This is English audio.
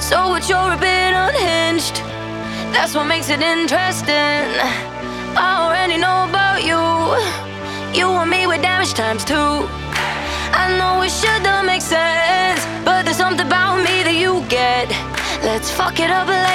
So what, you're a bit unhinged. That's what makes it interesting. I already know about you. You and me with damage times two. I know it shouldn't make sense, but there's something about me that you get. Let's fuck it up later.